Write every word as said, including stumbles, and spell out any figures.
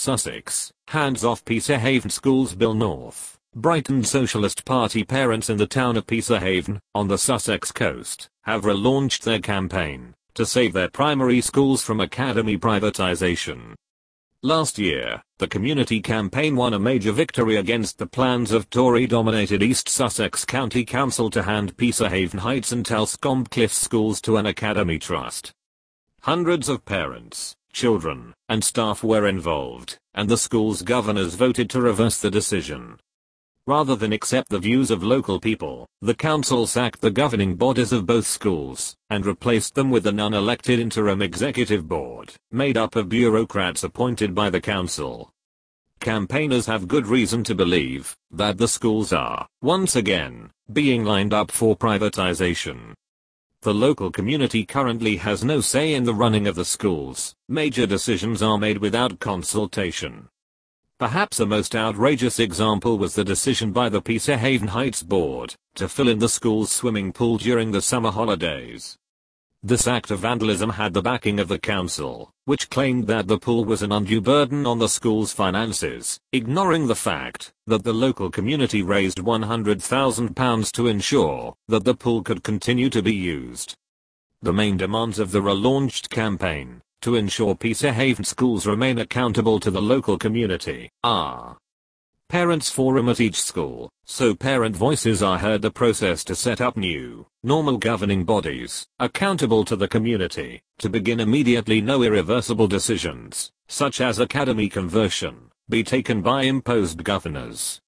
Sussex, Hands Off Peacehaven Schools Bill. North Brighton Socialist Party parents in the town of Peacehaven, on the Sussex coast, have relaunched their campaign to save their primary schools from academy privatisation. Last year, the community campaign won a major victory against the plans of Tory-dominated East Sussex County Council to hand Peacehaven Heights and Telscombe Cliffs schools to an academy trust. Hundreds of parents, children, and staff were involved, and the school's governors voted to reverse the decision. Rather than accept the views of local people, the council sacked the governing bodies of both schools, and replaced them with an unelected interim executive board, made up of bureaucrats appointed by the council. Campaigners have good reason to believe that the schools are, once again, being lined up for privatization. The local community currently has no say in the running of the schools. Major decisions are made without consultation. Perhaps the most outrageous example was the decision by the Peacehaven Heights Board to fill in the school's swimming pool during the summer holidays. This act of vandalism had the backing of the council, which claimed that the pool was an undue burden on the school's finances, ignoring the fact that the local community raised one hundred thousand pounds to ensure that the pool could continue to be used. The main demands of the relaunched campaign, to ensure Peacehaven schools remain accountable to the local community, are parents' forum at each school, so parent voices are heard. The process to set up new, normal governing bodies, accountable to the community, to begin immediately. No irreversible decisions, such as academy conversion, be taken by imposed governors.